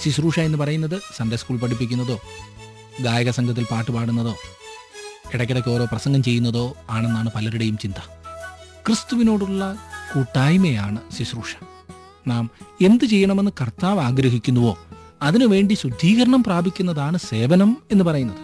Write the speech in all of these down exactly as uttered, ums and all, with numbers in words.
ശുശ്രൂഷ എന്ന് പറയുന്നത് സൺഡേ സ്കൂൾ പഠിപ്പിക്കുന്നതോ ഗായക സംഘത്തിൽ പാട്ട് പാടുന്നതോ ഇടയ്ക്കിടയ്ക്ക് ഓരോ പ്രസംഗം ചെയ്യുന്നതോ ആണെന്നാണ് പലരുടെയും ചിന്ത. ക്രിസ്തുവിനോടുള്ള കൂട്ടായ്മയാണ് ശുശ്രൂഷ. നാം എന്തു ചെയ്യണമെന്ന് കർത്താവ് ആഗ്രഹിക്കുന്നുവോ അതിനുവേണ്ടി ശുദ്ധീകരണം പ്രാപിക്കുന്നതാണ് സേവനം എന്ന് പറയുന്നത്.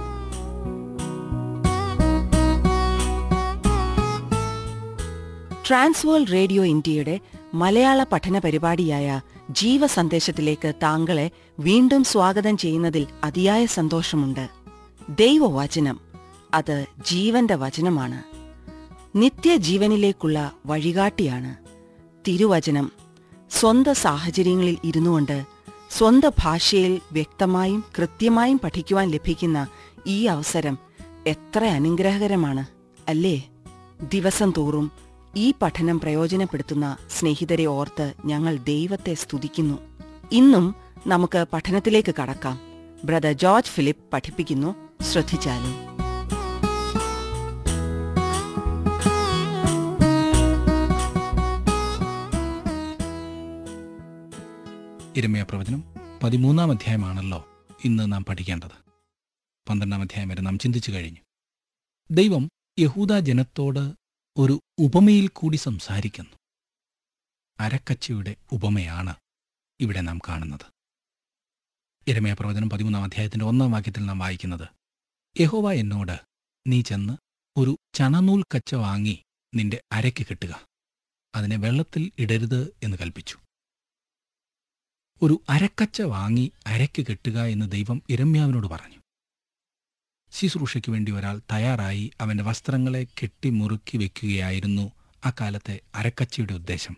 ട്രാൻസ്വേൾഡ് റേഡിയോ ഇന്ത്യയുടെ മലയാള പഠന പരിപാടിയായ ജീവസന്ദേശത്തിലേക്ക് താങ്കളെ വീണ്ടും സ്വാഗതം ചെയ്യുന്നതിൽ അതിയായ സന്തോഷമുണ്ട്. ദൈവവചനം അത് ജീവന്റെ വചനമാണ്. നിത്യജീവനിലേക്കുള്ള വഴികാട്ടിയാണ്. തിരുവചനം സ്വന്തം സാഹചര്യങ്ങളിൽ ഇരുന്നുകൊണ്ട് സ്വന്തം ഭാഷയിൽ വ്യക്തമായും കൃത്യമായും പഠിക്കുവാൻ ലഭിക്കുന്ന ഈ അവസരം എത്ര അനുഗ്രഹകരമാണ് അല്ലേ? ദിവസം തോറും ഈ പഠനം പ്രയോജനപ്പെടുത്തുന്ന സ്നേഹിതരെ ഓർത്ത് ഞങ്ങൾ ദൈവത്തെ സ്തുതിക്കുന്നു. ഇന്നും നമുക്ക് പഠനത്തിലേക്ക് കടക്കാം. ബ്രദർ ജോർജ് ഫിലിപ്പ് പഠിപ്പിക്കുന്നു. ശ്രദ്ധിച്ചാലും. യിരെമ്യാ പ്രവചനം പതിമൂന്നാം അധ്യായമാണല്ലോ ഇന്ന് നാം പഠിക്കേണ്ടത്. പന്ത്രണ്ടാം അധ്യായം വരെ നാം ചിന്തിച്ചു കഴിഞ്ഞു. ദൈവം യഹൂദ ജനത്തോട് ഒരു ഉപമയിൽ കൂടി സംസാരിക്കുന്നു. അരക്കച്ചയുടെ ഉപമയാണ് ഇവിടെ നാം കാണുന്നത്. യിരെമ്യാ പ്രവചനം പതിമൂന്നാം അധ്യായത്തിന്റെ ഒന്നാം വാക്യത്തിൽ നാം വായിക്കുന്നത്, യഹോവ എന്നോട്, നീ ചെന്ന് ഒരു ചണനൂൽ കച്ച വാങ്ങി നിന്റെ അരയ്ക്ക് കെട്ടുക, അതിനെ വെള്ളത്തിൽ ഇടരുത് എന്ന് കൽപ്പിച്ചു. ഒരു അരക്കച്ച വാങ്ങി അരയ്ക്ക് കെട്ടുക എന്ന് ദൈവം യിരെമ്യാവിനോട് പറഞ്ഞു. ശുശ്രൂഷയ്ക്ക് വേണ്ടി ഒരാൾ തയ്യാറായി അവന്റെ വസ്ത്രങ്ങളെ കെട്ടി മുറുക്കി വെക്കുകയായിരുന്നു അക്കാലത്തെ അരക്കച്ചയുടെ ഉദ്ദേശം.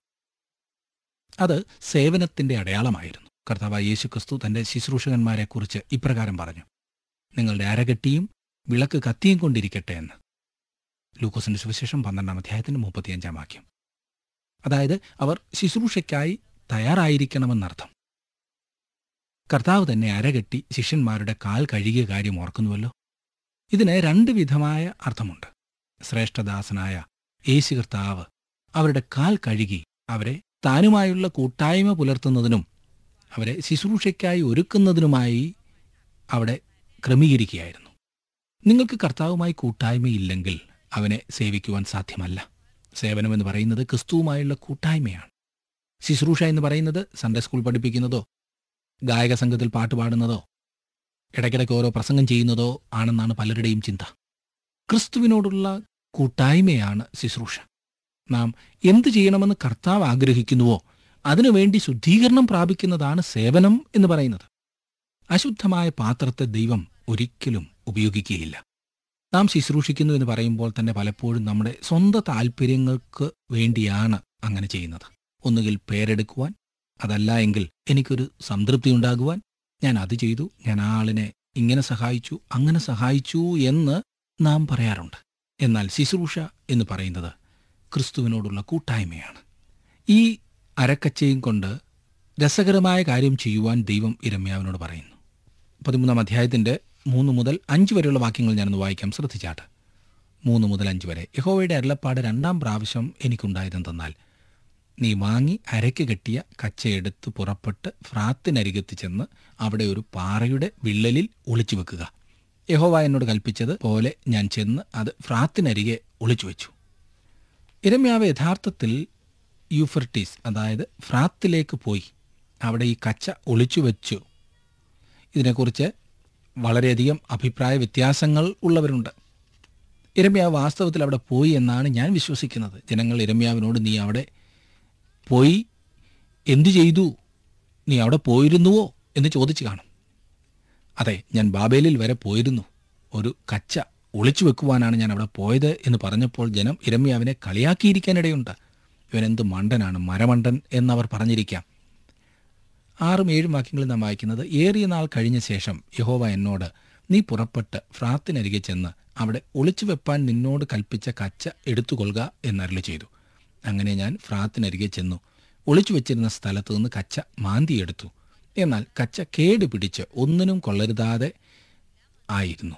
അത് സേവനത്തിന്റെ അടയാളമായിരുന്നു. കർത്താവായ യേശുക്രിസ്തു തന്റെ ശുശ്രൂഷകന്മാരെക്കുറിച്ച് ഇപ്രകാരം പറഞ്ഞു, നിങ്ങളുടെ അരകെട്ടിയും വിളക്ക് കത്തിയും കൊണ്ടിരിക്കട്ടെ എന്ന്. ലൂക്കോസിന്റെ സുവിശേഷം പന്ത്രണ്ടാം അധ്യായത്തിന്റെ മുപ്പത്തിയഞ്ചാം വാക്യം. അതായത് അവർ ശുശ്രൂഷയ്ക്കായി തയ്യാറായിരിക്കണമെന്നർത്ഥം. കർത്താവ് തന്നെ അരകെട്ടി ശിഷ്യന്മാരുടെ കാൽ കഴുകിയ കാര്യം ഓർക്കുന്നുവല്ലോ. ഇതിന് രണ്ട് വിധമായ അർത്ഥമുണ്ട്. ശ്രേഷ്ഠദാസനായ യേശു കർത്താവ് അവരുടെ കാൽ കഴുകി അവരെ താനുമായുള്ള കൂട്ടായ്മ പുലർത്തുന്നതിനും അവരെ ശുശ്രൂഷയ്ക്കായി ഒരുക്കുന്നതിനുമായി അവിടെ ക്രമീകരിക്കുകയായിരുന്നു. നിങ്ങൾക്ക് കർത്താവുമായി കൂട്ടായ്മയില്ലെങ്കിൽ അവനെ സേവിക്കുവാൻ സാധ്യമല്ല. സേവനമെന്ന് പറയുന്നത് ക്രിസ്തുവുമായുള്ള കൂട്ടായ്മയാണ്. ശുശ്രൂഷ എന്ന് പറയുന്നത് സൺഡേ സ്കൂൾ പഠിപ്പിക്കുന്നതോ ഗായക സംഘത്തിൽ പാട്ട് പാടുന്നതോ ഇടയ്ക്കിടയ്ക്ക് ഓരോ പ്രസംഗം ചെയ്യുന്നതോ ആണെന്നാണ് പലരുടെയും ചിന്ത. ക്രിസ്തുവിനോടുള്ള കൂട്ടായ്മയാണ് ശുശ്രൂഷ. നാം എന്തു ചെയ്യണമെന്ന് കർത്താവ് ആഗ്രഹിക്കുന്നുവോ അതിനുവേണ്ടി ശുദ്ധീകരണം പ്രാപിക്കുന്നതാണ് സേവനം എന്ന് പറയുന്നത്. അശുദ്ധമായ പാത്രത്തെ ദൈവം ഒരിക്കലും ഉപയോഗിക്കുകയില്ല. നാം ശുശ്രൂഷിക്കുന്നു എന്ന് പറയുമ്പോൾ തന്നെ പലപ്പോഴും നമ്മുടെ സ്വന്തം താല്പര്യങ്ങൾക്ക് വേണ്ടിയാണ് അങ്ങനെ ചെയ്യുന്നത്. ഒന്നുകിൽ പേരെടുക്കുവാൻ, അതല്ല എങ്കിൽ എനിക്കൊരു സംതൃപ്തി ഉണ്ടാകുവാൻ, ഞാൻ അത് ചെയ്തു, ഞാൻ ആ ആളിനെ ഇങ്ങനെ സഹായിച്ചു, അങ്ങനെ സഹായിച്ചു എന്ന് നാം പറയാറുണ്ട്. എന്നാൽ ശുശ്രൂഷ എന്ന് പറയുന്നത് ക്രിസ്തുവിനോടുള്ള കൂട്ടായ്മയാണ്. ഈ അരക്കച്ചയും കൊണ്ട് രസകരമായ കാര്യം ചെയ്യുവാൻ ദൈവം യിരെമ്യാവിനോട് പറയുന്നു. പതിമൂന്നാം അധ്യായത്തിന്റെ മൂന്ന് മുതൽ അഞ്ച് വരെയുള്ള വാക്യങ്ങൾ ഞാനൊന്ന് വായിക്കാം, ശ്രദ്ധിച്ചാട്ട്. മൂന്ന് മുതൽ അഞ്ച് വരെ. യഹോവയുടെ അരുളപ്പാട് രണ്ടാം പ്രാവശ്യം എനിക്കുണ്ടായതെന്തെന്നാൽ, നീ വാങ്ങി അരയ്ക്ക് കെട്ടിയ കച്ചയെടുത്ത് പുറപ്പെട്ട് ഫ്രാത്തിനരികത്ത് ചെന്ന് അവിടെ ഒരു പാറയുടെ വിള്ളലിൽ ഒളിച്ചു വെക്കുക. യഹോവ എന്നോട് കൽപ്പിച്ചത് പോലെ ഞാൻ ചെന്ന് അത് ഫ്രാത്തിനരികെ ഒളിച്ചു വെച്ചു. യിരെമ്യാവ് യഥാർത്ഥത്തിൽ യൂഫ്രട്ടീസ്, അതായത് ഫ്രാത്തിലേക്ക് പോയി അവിടെ ഈ കച്ച ഒളിച്ചു വെച്ചു. ഇതിനെക്കുറിച്ച് വളരെയധികം അഭിപ്രായ വ്യത്യാസങ്ങൾ ഉള്ളവരുണ്ട്. യിരെമ്യാവ് വാസ്തവത്തിൽ അവിടെ പോയി എന്നാണ് ഞാൻ വിശ്വസിക്കുന്നത്. ജനങ്ങൾ യിരെമ്യാവിനോട്, നീ അവിടെ പോയി എന്തു ചെയ്തു, നീ അവിടെ പോയിരുന്നുവോ എന്ന് ചോദിച്ചു കാണും. അതെ, ഞാൻ ബാബേലിൽ വരെ പോയിരുന്നു, ഒരു കച്ച ഒളിച്ചു വെക്കുവാനാണ് ഞാൻ അവിടെ പോയത് എന്ന് പറഞ്ഞപ്പോൾ ജനം യിരെമ്യാവിനെ കളിയാക്കിയിരിക്കാനിടയുണ്ട്. ഇവനെന്ത് മണ്ടനാണ്, മരമണ്ടൻ എന്നവർ പറഞ്ഞിരിക്കാം. ആറും ഏഴും വാക്യങ്ങളിൽ നാം വായിക്കുന്നത്, ഏറിയ നാൾ കഴിഞ്ഞ ശേഷം യഹോവ എന്നോട്, നീ പുറപ്പെട്ട് ഫ്രാത്തിനരികെ ചെന്ന് അവിടെ ഒളിച്ചു വെപ്പാൻ നിന്നോട് കൽപ്പിച്ച കച്ച എടുത്തുകൊള്ളുക എന്നരുളി ചെയ്തു. അങ്ങനെ ഞാൻ ഫ്രാത്തിനരികെ ചെന്നു ഒളിച്ചു വെച്ചിരുന്ന സ്ഥലത്തു നിന്ന് കച്ച മാന്തിയെടുത്തു. എന്നാൽ കച്ച കേടുപിടിച്ച് ഒന്നിനും കൊള്ളരുതാതെ ആയിരുന്നു.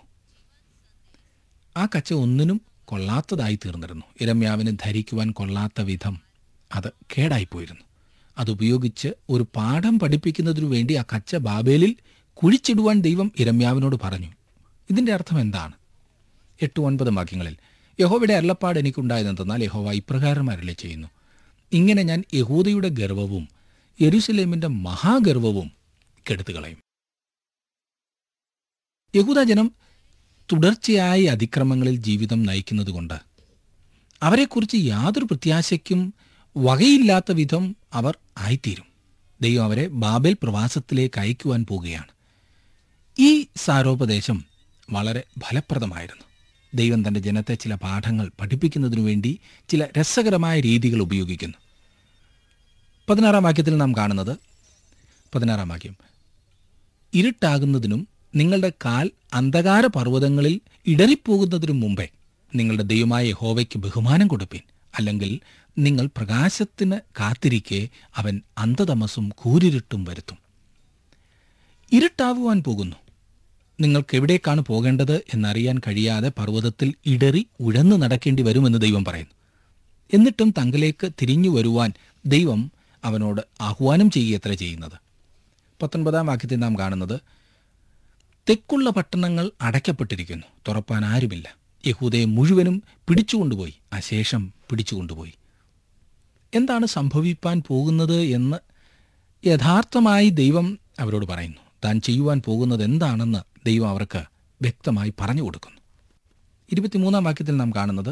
ആ കച്ച ഒന്നിനും കൊള്ളാത്തതായി തീർന്നിരുന്നു. യിരെമ്യാവിന് ധരിക്കുവാൻ കൊള്ളാത്ത വിധം അത് കേടായിപ്പോയിരുന്നു. അതുപയോഗിച്ച് ഒരു പാഠം പഠിപ്പിക്കുന്നതിനു വേണ്ടി ആ കച്ച ബാബേലിൽ കുഴിച്ചിടുവാൻ ദൈവം യിരെമ്യാവിനോട് പറഞ്ഞു. ഇതിൻ്റെ അർത്ഥം എന്താണ്? എട്ട് ഒൻപത് വാക്യങ്ങളിൽ യഹോവയുടെ അരുളപ്പാട് എനിക്കുണ്ടായതെന്തെന്നാൽ യഹോവ ഇപ്രകാരം അരുളി ചെയ്യുന്നു, ഇങ്ങനെ ഞാൻ യഹൂദയുടെ ഗർവവും യെരൂശലേമിന്റെ മഹാഗർവവും കെടുത്തുകളയും. യഹൂദജനം തുടർച്ചയായി അതിക്രമങ്ങളിൽ ജീവിതം നയിക്കുന്നതുകൊണ്ട് അവരെക്കുറിച്ച് യാതൊരു പ്രത്യാശയ്ക്കും വകയില്ലാത്ത വിധം അവർ ആയിത്തീരും. ദൈവം അവരെ ബാബേൽ പ്രവാസത്തിലേക്ക് അയക്കുവാൻ പോകുകയാണ്. ഈ സാരോപദേശം വളരെ ഫലപ്രദമായിരുന്നു. ദൈവം തൻ്റെ ജനത്തെ ചില പാഠങ്ങൾ പഠിപ്പിക്കുന്നതിനു വേണ്ടി ചില രസകരമായ രീതികൾ ഉപയോഗിക്കുന്നു. പതിനാറാം വാക്യത്തിൽ നാം കാണുന്നത്, പതിനാറാം വാക്യം, ഇരുട്ടാകുന്നതിനും നിങ്ങളുടെ കാൽ അന്ധകാര പർവ്വതങ്ങളിൽ ഇടറിപ്പോകുന്നതിനും മുമ്പേ നിങ്ങളുടെ ദൈവമായ യഹോവയ്ക്ക് ബഹുമാനം കൊടുപ്പീൻ, അല്ലെങ്കിൽ നിങ്ങൾ പ്രകാശത്തിന് കാത്തിരിക്കെ അവൻ അന്ധതമസും കൂരിരുട്ടും വരുത്തും. ഇരുട്ടാവുവാൻ പോകുന്നു. നിങ്ങൾക്ക് എവിടേക്കാണ് പോകേണ്ടത് എന്നറിയാൻ കഴിയാതെ പർവ്വതത്തിൽ ഇടറി ഉഴന്നു നടക്കേണ്ടി വരുമെന്ന് ദൈവം പറയുന്നു. എന്നിട്ടും തങ്ങളിലേക്ക് തിരിഞ്ഞു വരുവാൻ ദൈവം അവനോട് ആഹ്വാനം ചെയ്യുകയത്ര ചെയ്യുന്നത്. പത്തൊൻപതാം വാക്യത്തിൽ നാം കാണുന്നത്, തെക്കുള്ള പട്ടണങ്ങൾ അടയ്ക്കപ്പെട്ടിരിക്കുന്നു, തുറപ്പാൻ ആരുമില്ല. യഹൂദയെ മുഴുവനും പിടിച്ചുകൊണ്ടുപോയി, അശേഷം പിടിച്ചുകൊണ്ടുപോയി. എന്താണ് സംഭവിപ്പാൻ പോകുന്നത് എന്ന് യഥാർത്ഥമായി ദൈവം അവരോട് പറയുന്നു. താൻ ചെയ്യുവാൻ പോകുന്നത് എന്താണെന്ന് ദൈവം അവർക്ക് വ്യക്തമായി പറഞ്ഞു കൊടുക്കുന്നു. ഇരുപത്തിമൂന്നാം വാക്യത്തിൽ നാം കാണുന്നത്,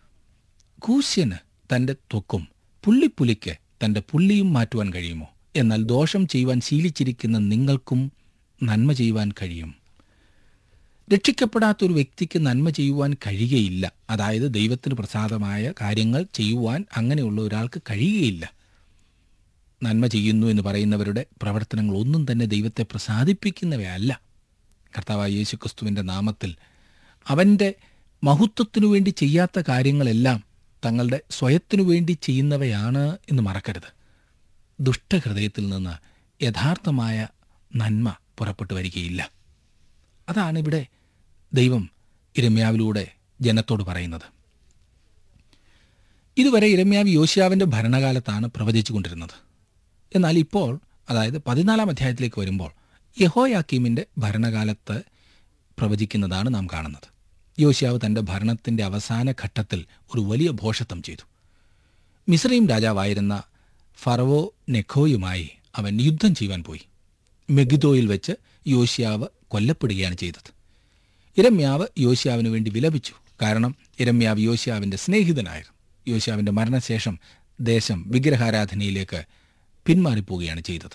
കൂശ്യന് തൻ്റെ ത്വക്കും പുള്ളിപ്പുലിക്ക് തൻ്റെ പുള്ളിയും മാറ്റുവാൻ കഴിയുമോ? എന്നാൽ ദോഷം ചെയ്യുവാൻ ശീലിച്ചിരിക്കുന്ന നിങ്ങൾക്കും നന്മ ചെയ്യുവാൻ കഴിയും. രക്ഷിക്കപ്പെടാത്തൊരു വ്യക്തിക്ക് നന്മ ചെയ്യുവാൻ കഴിയുകയില്ല. അതായത് ദൈവത്തിന് പ്രസാദമായ കാര്യങ്ങൾ ചെയ്യുവാൻ അങ്ങനെയുള്ള ഒരാൾക്ക് കഴിയുകയില്ല. നന്മ ചെയ്യുന്നു എന്ന് പറയുന്നവരുടെ പ്രവർത്തനങ്ങൾ ഒന്നും തന്നെ ദൈവത്തെ പ്രസാദിപ്പിക്കുന്നവയല്ല. കർത്താവായ യേശുക്രിസ്തുവിൻ്റെ നാമത്തിൽ അവൻ്റെ മഹത്വത്തിനു വേണ്ടി ചെയ്യാത്ത കാര്യങ്ങളെല്ലാം തങ്ങളുടെ സ്വയത്തിനു വേണ്ടി ചെയ്യുന്നവയാണ് എന്ന് മറക്കരുത്. ദുഷ്ടഹൃദയത്തിൽ നിന്ന് യഥാർത്ഥമായ നന്മ പുറപ്പെട്ടു വരികയില്ല. അതാണ് ഇവിടെ ദൈവം യിരെമ്യാവിലൂടെ ജനത്തോട് പറയുന്നത്. ഇതുവരെ യിരെമ്യാവ് യോശിയാവിൻ്റെ ഭരണകാലത്താണ് പ്രവചിച്ചു കൊണ്ടിരുന്നത്. എന്നാൽ ഇപ്പോൾ, അതായത് പതിനാലാം അധ്യായത്തിലേക്ക് വരുമ്പോൾ, യെഹോയാക്കീമിൻ്റെ ഭരണകാലത്ത് പ്രവചിക്കുന്നതാണ് നാം കാണുന്നത്. യോശിയാവ് തൻ്റെ ഭരണത്തിൻ്റെ അവസാന ഘട്ടത്തിൽ ഒരു വലിയ ഭോഷത്വം ചെയ്തു. മിസ്രയീം രാജാവായിരുന്ന ഫറവോ നെഖോയുമായി അവൻ യുദ്ധം ചെയ്യുവാൻ പോയി. മെഗിദോയിൽ വെച്ച് യോശിയാവ് കൊല്ലപ്പെടുകയാണ് ചെയ്തത്. യിരെമ്യാവ് യോശിയാവിന് വേണ്ടി വിലപിച്ചു. കാരണം യിരെമ്യാവ് യോശിയാവിൻ്റെ സ്നേഹിതനായിരുന്നു. യോശിയാവിൻ്റെ മരണശേഷം ദേശം വിഗ്രഹാരാധനയിലേക്ക് പിന്മാറിപ്പോവുകയാണ് ചെയ്തത്.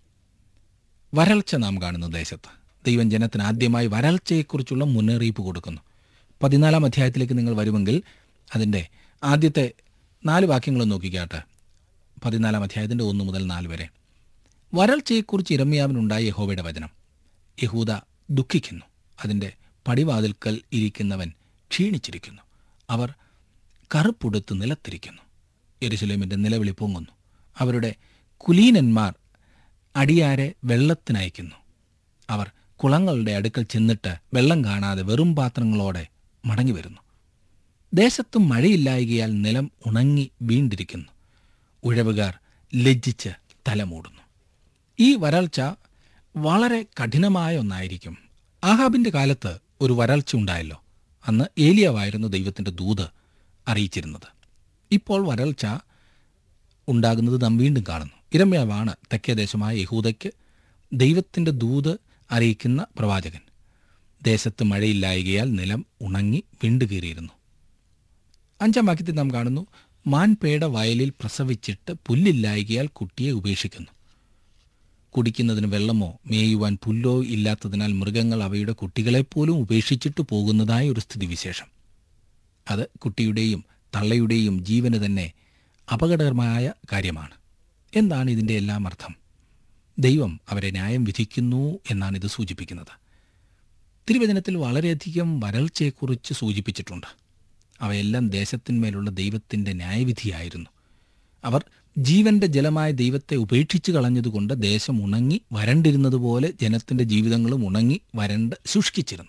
വരൾച്ച നാം കാണുന്ന ദേശത്ത് ദൈവം ജനത്തിന് ആദ്യമായി വരൾച്ചയെക്കുറിച്ചുള്ള മുന്നറിയിപ്പ് കൊടുക്കുന്നു. പതിനാലാം അധ്യായത്തിലേക്ക് നിങ്ങൾ വരുമെങ്കിൽ അതിൻ്റെ ആദ്യത്തെ നാല് വാക്യങ്ങളും നോക്കിക്കാട്ടെ. പതിനാലാം അധ്യായത്തിൻ്റെ ഒന്ന് മുതൽ നാല് വരെ വരൾച്ചയെക്കുറിച്ച് യിരെമ്യാവിനുണ്ടായ യഹോവയുടെ വചനം. യഹൂദ ദുഃഖിക്കുന്നു. അതിൻ്റെ പടിവാതിൽക്കൽ ഇരിക്കുന്നവൻ ക്ഷീണിച്ചിരിക്കുന്നു. അവർ കറുപ്പുടുത്ത് നിലത്തിരിക്കുന്നു. യെരൂശലേമിൻ്റെ നിലവിളി പൊങ്ങുന്നു. അവരുടെ കുലീനന്മാർ അടിയാരെ വെള്ളത്തിനയക്കുന്നു. അവർ കുളങ്ങളുടെ അടുക്കൽ ചെന്നിട്ട് വെള്ളം കാണാതെ വെറും പാത്രങ്ങളോടെ മടങ്ങി വരുന്നു. ദേശത്തും മഴയില്ലായകയാൽ നിലം ഉണങ്ങി വീണ്ടിരിക്കുന്നു. ഉഴവുകാർ ലജ്ജിച്ച് തലമൂടുന്നു. ഈ വരൾച്ച വളരെ കഠിനമായ ഒന്നായിരിക്കും. ആഹാബിൻ്റെ കാലത്ത് ഒരു വരൾച്ച ഉണ്ടായല്ലോ. അന്ന് ഏലിയാവായിരുന്നു ദൈവത്തിൻ്റെ ദൂത് അറിയിച്ചിരുന്നത്. ഇപ്പോൾ വരൾച്ച ഉണ്ടാകുന്നത് നാം വീണ്ടും കാണുന്നു. യിരെമ്യാവാണ് തെക്കേ ദേശമായ യഹൂദയ്ക്ക് ദൈവത്തിൻ്റെ ദൂത് അറിയിക്കുന്ന പ്രവാചകൻ. ദേശത്ത് മഴയില്ലായകയാൽ നിലം ഉണങ്ങി വിണ്ടുകീറിയിരുന്നു. അഞ്ചാം വാക്യത്തിൽ നാം കാണുന്നു, മാൻപേട വയലിൽ പ്രസവിച്ചിട്ട് പുല്ലില്ലായകയാൽ കുട്ടിയെ ഉപേക്ഷിക്കുന്നു. കുടിക്കുന്നതിന് വെള്ളമോ മേയുവാൻ പുല്ലോ ഇല്ലാത്തതിനാൽ മൃഗങ്ങൾ അവയുടെ കുട്ടികളെപ്പോലും ഉപേക്ഷിച്ചിട്ട് പോകുന്നതായ ഒരു സ്ഥിതിവിശേഷം. അത് കുട്ടിയുടെയും തള്ളയുടെയും ജീവന് തന്നെ അപകടകരമായ കാര്യമാണ്. എന്താണ് ഇതിൻ്റെ എല്ലാം അർത്ഥം? ദൈവം അവരെ ന്യായം വിധിക്കുന്നു എന്നാണ് ഇത് സൂചിപ്പിക്കുന്നത്. തിരുവചനത്തിൽ വളരെയധികം വരൾച്ചയെക്കുറിച്ച് സൂചിപ്പിച്ചിട്ടുണ്ട്. അവയെല്ലാം ദേശത്തിന്മേലുള്ള ദൈവത്തിൻ്റെ ന്യായവിധിയായിരുന്നു. അവർ ജീവന്റെ ജലമായ ദൈവത്തെ ഉപേക്ഷിച്ചു കളഞ്ഞതുകൊണ്ട് ദേശം ഉണങ്ങി വരണ്ടിരുന്നതുപോലെ ജനത്തിൻ്റെ ജീവിതങ്ങളും ഉണങ്ങി വരണ്ട് ശുഷ്കിച്ചിരുന്നു.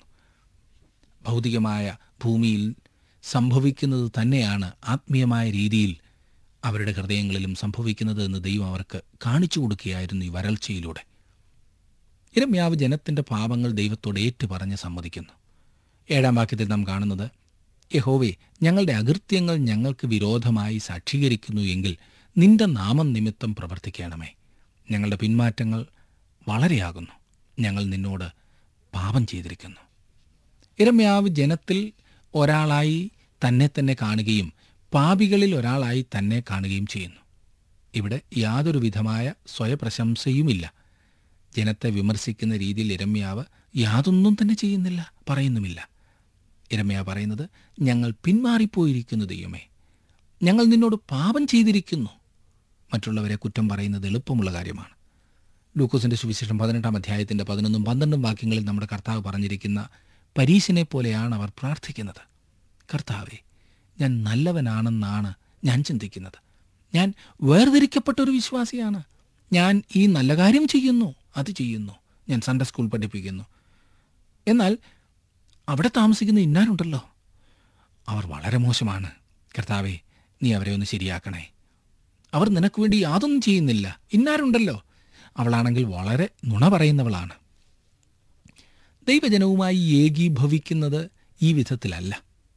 ഭൗതികമായ ഭൂമിയിൽ സംഭവിക്കുന്നത് തന്നെയാണ് ആത്മീയമായ രീതിയിൽ അവരുടെ ഹൃദയങ്ങളിലും സംഭവിക്കുന്നത് എന്ന് ദൈവം അവർക്ക് കാണിച്ചു കൊടുക്കുകയായിരുന്നു ഈ വരൾച്ചയിലൂടെ. യിരെമ്യാവ് ജനത്തിൻ്റെ പാപങ്ങൾ ദൈവത്തോട് ഏറ്റുപറഞ്ഞ് സമ്മതിക്കുന്നു. ഏഴാം വാക്യത്തിൽ നാം കാണുന്നത്, യഹോവേ, ഞങ്ങളുടെ അകൃത്യങ്ങൾ ഞങ്ങൾക്ക് വിരോധമായി സാക്ഷീകരിക്കുന്നു എങ്കിൽ നിന്റെ നാമം നിമിത്തം പ്രവർത്തിക്കണമേ. ഞങ്ങളുടെ പിന്മാറ്റങ്ങൾ വളരെയാകുന്നു, ഞങ്ങൾ നിന്നോട് പാപം ചെയ്തിരിക്കുന്നു. യിരെമ്യാവ് ജനത്തിൽ ഒരാളായി തന്നെ തന്നെ കാണുകയും പാപികളിൽ ഒരാളായി തന്നെ കാണുകയും ചെയ്യുന്നു. ഇവിടെ യാതൊരു വിധമായ സ്വയപ്രശംസയുമില്ല. ജനത്തെ വിമർശിക്കുന്ന രീതിയിൽ യിരെമ്യാവ് യാതൊന്നും തന്നെ ചെയ്യുന്നില്ല, പറയുന്നുമില്ല. യിരെമ്യാവ് പറയുന്നത്, ഞങ്ങൾ പിന്മാറിപ്പോയിരിക്കുന്നു ദൈവമേ, ഞങ്ങൾ നിന്നോട് പാപം ചെയ്തിരിക്കുന്നു. മറ്റുള്ളവരെ കുറ്റം പറയുന്നത് എളുപ്പമുള്ള കാര്യമാണ്. ലൂക്കോസിൻ്റെ സുവിശേഷം പതിനെട്ടാം അധ്യായത്തിൻ്റെ പതിനൊന്നും പന്ത്രണ്ടും വാക്യങ്ങളിൽ നമ്മുടെ കർത്താവ് പറഞ്ഞിരിക്കുന്ന പരീശനെ പോലെയാണ് അവർ പ്രാർത്ഥിക്കുന്നത്. കർത്താവേ, ഞാൻ നല്ലവനാണെന്നാണ് ഞാൻ ചിന്തിക്കുന്നത്. ഞാൻ വേർതിരിക്കപ്പെട്ടൊരു വിശ്വാസിയാണ്. ഞാൻ ഈ നല്ല കാര്യം ചെയ്യുന്നു, അത് ചെയ്യുന്നു. ഞാൻ സൺഡേ സ്കൂൾ പഠിപ്പിക്കുന്നു. എന്നാൽ അവിടെ താമസിക്കുന്ന ഇന്നാരുണ്ടല്ലോ, അവർ വളരെ മോശമാണ്. കർത്താവേ, നീ അവരെ ഒന്ന് ശരിയാക്കണേ. അവർ നിനക്ക് വേണ്ടി യാതൊന്നും ചെയ്യുന്നില്ല. ഇന്നാരുണ്ടല്ലോ, അവളാണെങ്കിൽ വളരെ നുണ പറയുന്നവളാണ്. ദൈവജനവുമായി ഏകീഭവിക്കുന്നത് ഈ വിധത്തിലല്ല.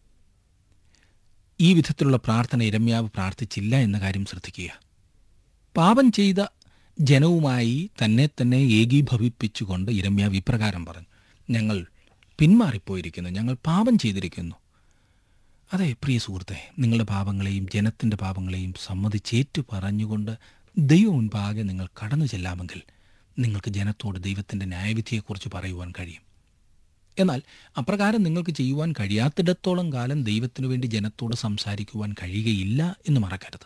ഈ വിധത്തിലുള്ള പ്രാർത്ഥന യിരെമ്യാവ് പ്രാർത്ഥിച്ചില്ല എന്ന കാര്യം ശ്രദ്ധിക്കുക. പാപം ചെയ്ത ജനവുമായി തന്നെ തന്നെ ഏകീഭവിപ്പിച്ചുകൊണ്ട് യിരെമ്യാവ് ഇപ്രകാരം പറഞ്ഞു, ഞങ്ങൾ പിന്മാറിപ്പോയിരിക്കുന്നു, ഞങ്ങൾ പാപം ചെയ്തിരിക്കുന്നു. അതെ പ്രിയ സുഹൃത്തെ, നിങ്ങളുടെ പാപങ്ങളെയും ജനത്തിൻ്റെ പാപങ്ങളെയും സമ്മതിച്ചേറ്റു പറഞ്ഞുകൊണ്ട് ദൈവം മുൻപാകെ നിങ്ങൾ കടന്നു ചെല്ലാമെങ്കിൽ നിങ്ങൾക്ക് ജനത്തോട് ദൈവത്തിൻ്റെ ന്യായവിധിയെക്കുറിച്ച് പറയുവാൻ കഴിയും. എന്നാൽ അപ്രകാരം നിങ്ങൾക്ക് ചെയ്യുവാൻ കഴിയാത്തിടത്തോളം കാലം ദൈവത്തിനു വേണ്ടി ജനത്തോട് സംസാരിക്കുവാൻ കഴിയുകയില്ല എന്ന് മറക്കരുത്.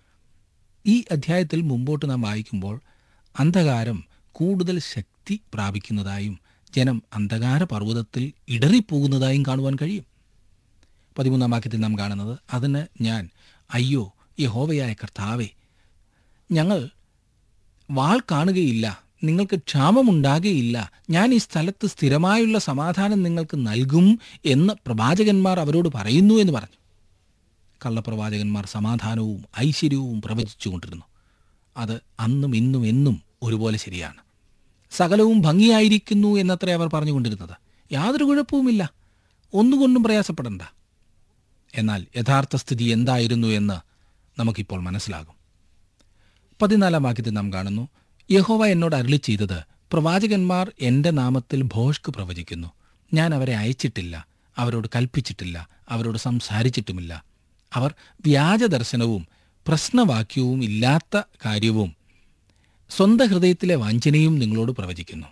ഈ അധ്യായത്തിൽ മുമ്പോട്ട് നാം വായിക്കുമ്പോൾ അന്ധകാരം കൂടുതൽ ശക്തി പ്രാപിക്കുന്നതായും ജനം അന്ധകാര പർവ്വതത്തിൽ ഇടറിപ്പോകുന്നതായും കാണുവാൻ കഴിയും. പതിമൂന്നാം വാക്യത്തിൽ നാം കാണുന്നത്, അതിന് ഞാൻ, അയ്യോ യഹോവയായ കർത്താവേ, ഞങ്ങൾ വാൾ കാണുകയില്ല, നിങ്ങൾക്ക് ക്ഷാമമുണ്ടാകുകയില്ല, ഞാൻ ഈ സ്ഥലത്ത് സ്ഥിരമായുള്ള സമാധാനം നിങ്ങൾക്ക് നൽകും എന്ന് പ്രവാചകന്മാർ അവരോട് പറയുന്നു എന്ന് പറഞ്ഞു. കള്ളപ്രവാചകന്മാർ സമാധാനവും ഐശ്വര്യവും പ്രവചിച്ചു കൊണ്ടിരുന്നു. അത് അന്നും ഇന്നും എന്നും ഒരുപോലെ ശരിയാണ്. സകലവും ഭംഗിയായിരിക്കുന്നു എന്നത്രേ അവർ പറഞ്ഞുകൊണ്ടിരുന്നത്. യാതൊരു കുഴപ്പവുമില്ല, ഒന്നുകൊണ്ടും പ്രയാസപ്പെടണ്ട. എന്നാൽ യഥാർത്ഥ സ്ഥിതി എന്തായിരുന്നു എന്ന് നമുക്കിപ്പോൾ മനസ്സിലാകും. പതിനാലാം വാക്യത്തിൽ നാം കാണുന്നു, യഹോവ എന്നോട് അരുളി ചെയ്തത്, പ്രവാചകന്മാർ എൻ്റെ നാമത്തിൽ ഭോഷ്ക് പ്രവചിക്കുന്നു. ഞാൻ അവരെ അയച്ചിട്ടില്ല, അവരോട് കൽപ്പിച്ചിട്ടില്ല, അവരോട് സംസാരിച്ചിട്ടുമില്ല. അവർ വ്യാജദർശനവും പ്രശ്നവാക്യവും ഇല്ലാത്ത കാര്യവും സ്വന്തം ഹൃദയത്തിലെ വഞ്ചനയും നിങ്ങളോട് പ്രവചിക്കുന്നു.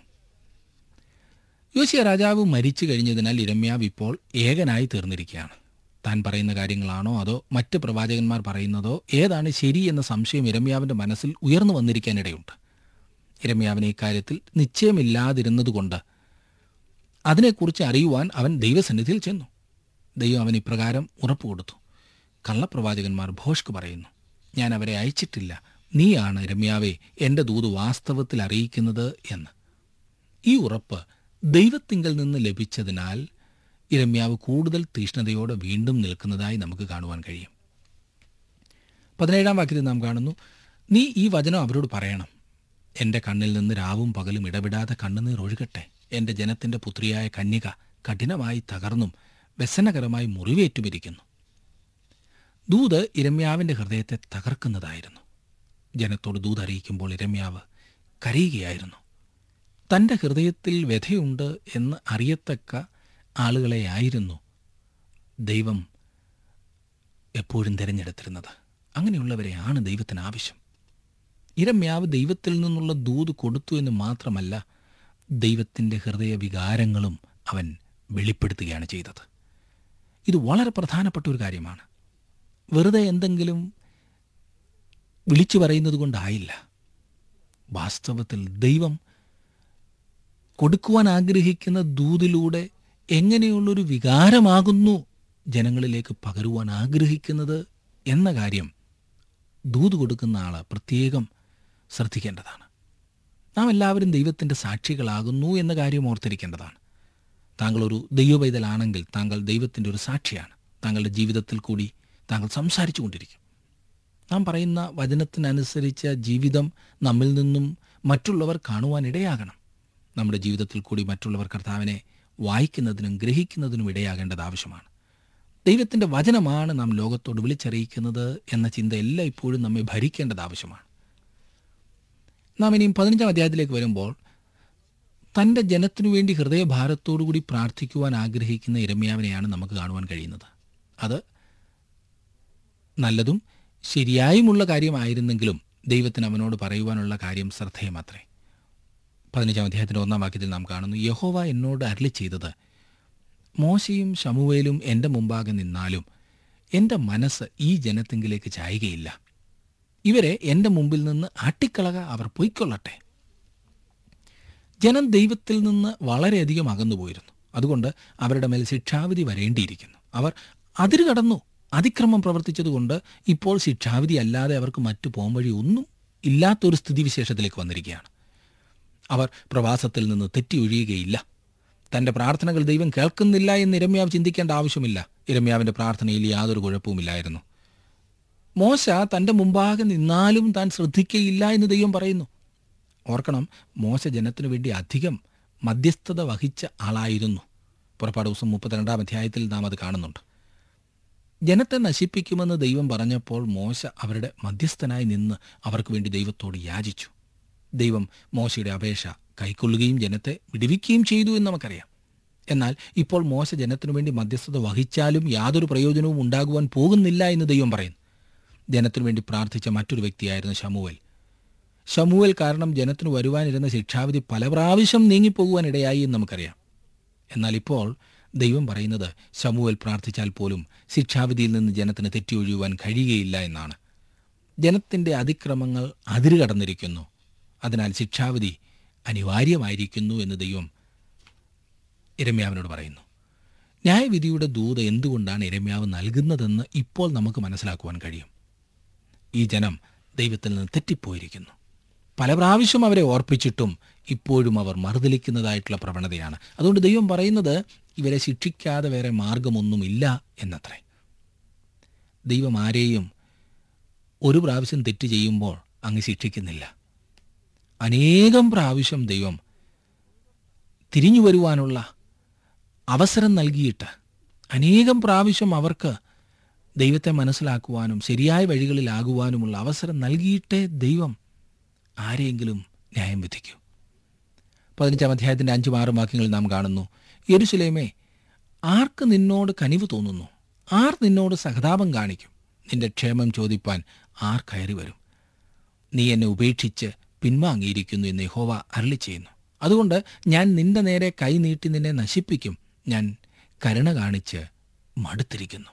യോശിയ രാജാവ് മരിച്ചു കഴിഞ്ഞതിനാൽ യിരെമ്യാവ് ഇപ്പോൾ ഏകനായി തീർന്നിരിക്കുകയാണ്. താൻ പറയുന്ന കാര്യങ്ങളാണോ അതോ മറ്റ് പ്രവാചകന്മാർ പറയുന്നതോ ഏതാണ് ശരി എന്ന സംശയം യിരെമ്യാവിൻ്റെ മനസ്സിൽ ഉയർന്നു വന്നിരിക്കാനിടയുണ്ട്. യിരെമ്യാവിന് ഇക്കാര്യത്തിൽ നിശ്ചയമില്ലാതിരുന്നതുകൊണ്ട് അതിനെക്കുറിച്ച് അറിയുവാൻ അവൻ ദൈവസന്നിധിയിൽ ചെന്നു. ദൈവം അവൻ ഇപ്രകാരം ഉറപ്പ് കൊടുത്തു, കള്ളപ്രവാചകന്മാർ ഭോഷ്ക് പറയുന്നു, ഞാൻ അവരെ അയച്ചിട്ടില്ല, നീയാണ് യിരെമ്യാവേ എൻ്റെ ദൂത് വാസ്തവത്തിൽ അറിയിക്കുന്നത് എന്ന്. ഈ ഉറപ്പ് ദൈവത്തിങ്കൽ നിന്ന് ലഭിച്ചതിനാൽ യിരെമ്യാവ് കൂടുതൽ തീഷ്ണതയോടെ വീണ്ടും നിൽക്കുന്നതായി നമുക്ക് കാണുവാൻ കഴിയും. പതിനേഴാം വാക്യത്തിൽ നാം കാണുന്നു, നീ ഈ വചനം അവരോട് പറയണം, എൻ്റെ കണ്ണിൽ നിന്ന് രാവും പകലും ഇടവിടാതെ കണ്ണുനീർ ഒഴുകട്ടെ. എൻ്റെ ജനത്തിൻ്റെ പുത്രിയായ കന്യക കഠിനമായി തകർന്നും വ്യസനകരമായി മുറിവേറ്റുമിരിക്കുന്നു. ദൂത് യിരെമ്യാവിൻ്റെ ഹൃദയത്തെ തകർക്കുന്നതായിരുന്നു. ജനത്തോട് ദൂത് അറിയിക്കുമ്പോൾ യിരെമ്യാവ് കരയുകയായിരുന്നു. തൻ്റെ ഹൃദയത്തിൽ വ്യഥയുണ്ട് എന്ന് അറിയത്തക്ക ആളുകളെയായിരുന്നു ദൈവം എപ്പോഴും തിരഞ്ഞെടുത്തിരുന്നത്. അങ്ങനെയുള്ളവരെയാണ് ദൈവത്തിന് ആവശ്യം. യിരെമ്യാവ് ദൈവത്തിൽ നിന്നുള്ള ദൂത് കൊടുത്തു എന്ന് മാത്രമല്ല, ദൈവത്തിൻ്റെ ഹൃദയ വികാരങ്ങളും അവൻ വെളിപ്പെടുത്തുകയാണ് ചെയ്തത്. ഇത് വളരെ പ്രധാനപ്പെട്ട ഒരു കാര്യമാണ്. വെറുതെ എന്തെങ്കിലും വിളിച്ചു പറയുന്നത് കൊണ്ടായില്ല. വാസ്തവത്തിൽ ദൈവം കൊടുക്കുവാൻ ആഗ്രഹിക്കുന്ന ദൂതിലൂടെ എങ്ങനെയുള്ളൊരു വികാരമാകുന്നു ജനങ്ങളിലേക്ക് പകരുവാൻ ആഗ്രഹിക്കുന്നത് എന്ന കാര്യം ദൂത് കൊടുക്കുന്ന ആൾ പ്രത്യേകം ശ്രദ്ധിക്കേണ്ടതാണ്. നാം എല്ലാവരും ദൈവത്തിൻ്റെ സാക്ഷികളാകുന്നു എന്ന കാര്യം ഓർത്തിരിക്കേണ്ടതാണ്. താങ്കളൊരു ദൈവപൈതലാണെങ്കിൽ താങ്കൾ ദൈവത്തിൻ്റെ ഒരു സാക്ഷിയാണ്. താങ്കളുടെ ജീവിതത്തിൽ കൂടി താങ്കൾ സംസാരിച്ചു കൊണ്ടിരിക്കും. നാം പറയുന്ന വചനത്തിനനുസരിച്ച ജീവിതം നമ്മിൽ നിന്നും മറ്റുള്ളവർ കാണുവാൻ ഇടയാകണം. നമ്മുടെ ജീവിതത്തിൽ കൂടി മറ്റുള്ളവർ കർത്താവിനെ വായിക്കുന്നതിനും ഗ്രഹിക്കുന്നതിനും ഇടയാകേണ്ടത് ആവശ്യമാണ്. ദൈവത്തിൻ്റെ വചനമാണ് നാം ലോകത്തോട് വിളിച്ചറിയിക്കുന്നത് എന്ന ചിന്ത എല്ലാ ഇപ്പോഴും നമ്മെ ഭരിക്കേണ്ടത് ആവശ്യമാണ്. നാം ഇനിയും പതിനഞ്ചാം അധ്യായത്തിലേക്ക് വരുമ്പോൾ തൻ്റെ ജനത്തിനു വേണ്ടി ഹൃദയഭാരത്തോടുകൂടി പ്രാർത്ഥിക്കുവാൻ ആഗ്രഹിക്കുന്ന യിരെമ്യാവിനെയാണ് നമുക്ക് കാണുവാൻ കഴിയുന്നത്. അത് നല്ലതും ശരിയായുമുള്ള കാര്യമായിരുന്നെങ്കിലും ദൈവത്തിന് അവനോട് പറയുവാനുള്ള കാര്യം ശ്രദ്ധേയമാത്രേ. പതിനഞ്ചാം അധ്യായത്തിൻ്റെ ഒന്നാം വാക്യത്തിൽ നാം കാണുന്നു, യഹോവ എന്നോട് അരുളി ചെയ്തത്, മോശയും ശമൂവേലും എൻ്റെ മുമ്പാകെ നിന്നാലും എൻ്റെ മനസ്സ് ഈ ജനത്തിങ്കിലേക്ക് ചായുകയില്ല. ഇവരെ എൻ്റെ മുമ്പിൽ നിന്ന് ആട്ടിക്കളക, അവർ പൊയ്ക്കൊള്ളട്ടെ. ജനം ദൈവത്തിൽ നിന്ന് വളരെയധികം അകന്നുപോയിരുന്നു. അതുകൊണ്ട് അവരുടെ മേൽ ശിക്ഷാവിധി വരേണ്ടിയിരിക്കുന്നു. അവർ അതിര് കടന്നു അതിക്രമം പ്രവർത്തിച്ചതുകൊണ്ട് ഇപ്പോൾ ശിക്ഷാവിധി അല്ലാതെ അവർക്ക് മറ്റു പോംവഴി ഒന്നും ഇല്ലാത്തൊരു സ്ഥിതിവിശേഷത്തിലേക്ക് വന്നിരിക്കുകയാണ്. അവർ പ്രവാസത്തിൽ നിന്ന് തെറ്റിയൊഴിയുകയില്ല. തൻ്റെ പ്രാർത്ഥനകൾ ദൈവം കേൾക്കുന്നില്ല എന്ന് യിരെമ്യാവ് ചിന്തിക്കേണ്ട ആവശ്യമില്ല. യിരെമ്യാവിൻ്റെ പ്രാർത്ഥനയിൽ യാതൊരു കുഴപ്പവുമില്ലായിരുന്നു. മോശ തൻ്റെ മുമ്പാകെ നിന്നാലും താൻ ശ്രദ്ധിക്കുകയില്ല എന്ന് ദൈവം പറയുന്നു. ഓർക്കണം, മോശ ജനത്തിനു വേണ്ടി അധികം മധ്യസ്ഥത വഹിച്ച ആളായിരുന്നു. പുറപ്പാട് ദിവസം മുപ്പത്തിരണ്ടാം അധ്യായത്തിൽ നാം അത് കാണുന്നുണ്ട്. ജനത്തെ നശിപ്പിക്കുമെന്ന് ദൈവം പറഞ്ഞപ്പോൾ മോശ അവരുടെ മധ്യസ്ഥനായി നിന്ന് അവർക്ക് വേണ്ടി ദൈവത്തോട് യാചിച്ചു. ദൈവം മോശയുടെ അപേക്ഷ കൈക്കൊള്ളുകയും ജനത്തെ വിടുവിക്കുകയും ചെയ്തു എന്ന് നമുക്കറിയാം. എന്നാൽ ഇപ്പോൾ മോശ ജനത്തിനു വേണ്ടി മധ്യസ്ഥത വഹിച്ചാലും യാതൊരു പ്രയോജനവും ഉണ്ടാകുവാൻ പോകുന്നില്ല എന്ന് ദൈവം പറയുന്നു. ജനത്തിനു വേണ്ടി പ്രാർത്ഥിച്ച മറ്റൊരു വ്യക്തിയായിരുന്നു ശമൂവേൽ. ശമൂവേൽ കാരണം ജനത്തിന് വരുവാനിരുന്ന ശിക്ഷാവിധി പല പ്രാവശ്യം നീങ്ങിപ്പോകുവാൻ ഇടയായി എന്ന് നമുക്കറിയാം. എന്നാൽ ഇപ്പോൾ ദൈവം പറയുന്നത് ശമൂവേൽ പ്രാർത്ഥിച്ചാൽ പോലും ശിക്ഷാവിധിയിൽ നിന്ന് ജനത്തിന് തെറ്റിയൊഴിയുവാൻ കഴിയുകയില്ല എന്നാണ്. ജനത്തിൻ്റെ അതിക്രമങ്ങൾ അതിരുകടന്നിരിക്കുന്നു. അതിനാൽ ശിക്ഷാവിധി അനിവാര്യമായിരിക്കുന്നു എന്ന് ദൈവം യിരെമ്യാവിനോട് പറയുന്നു. ന്യായവിധിയുടെ ദൂത് എന്തുകൊണ്ടാണ് യിരെമ്യാവ് നൽകുന്നതെന്ന് ഇപ്പോൾ നമുക്ക് മനസ്സിലാക്കുവാൻ കഴിയും. ഈ ജനം ദൈവത്തിൽ നിന്ന് തെറ്റിപ്പോയിരിക്കുന്നു. പല പ്രാവശ്യം അവരെ ഓർപ്പിച്ചിട്ടും ഇപ്പോഴും അവർ മറുതലിക്കുന്നതായിട്ടുള്ള പ്രവണതയാണ്. അതുകൊണ്ട് ദൈവം പറയുന്നത് ഇവരെ ശിക്ഷിക്കാതെ വേറെ മാർഗമൊന്നുമില്ല എന്നത്രേ. ദൈവം ആരെയും ഒരു പ്രാവശ്യം തെറ്റ് ചെയ്യുമ്പോൾ അങ്ങ് ശിക്ഷിക്കുന്നില്ല. അനേകം പ്രാവശ്യം ദൈവം തിരിഞ്ഞു വരുവാനുള്ള അവസരം നൽകിയിട്ട് അനേകം പ്രാവശ്യം അവർക്ക് ദൈവത്തെ മനസ്സിലാക്കുവാനും ശരിയായ വഴികളിലാകുവാനുമുള്ള അവസരം നൽകിയിട്ടേ ദൈവം ആരെയെങ്കിലും ന്യായം വിധിക്കൂ. പതിനഞ്ചാം അധ്യായത്തിൻ്റെ അഞ്ചും ആറും വാക്യങ്ങളിൽ നാം കാണുന്നു, യെരൂശലേമേ, ആർക്ക് നിന്നോട് കനിവ് തോന്നുന്നു? ആർ നിന്നോട് സഹതാപം കാണിക്കും? നിന്റെ ക്ഷേമം ചോദിപ്പാൻ ആർ കയറി വരും? നീ എന്നെ ഉപേക്ഷിച്ച് പിൻവാങ്ങിയിരിക്കുന്നു എന്ന് യഹോവ അരുളി ചെയ്യുന്നു. അതുകൊണ്ട് ഞാൻ നിന്റെ നേരെ കൈ നീട്ടി നിന്നെ നശിപ്പിക്കും. ഞാൻ കരുണ കാണിച്ച് മടുത്തിരിക്കുന്നു.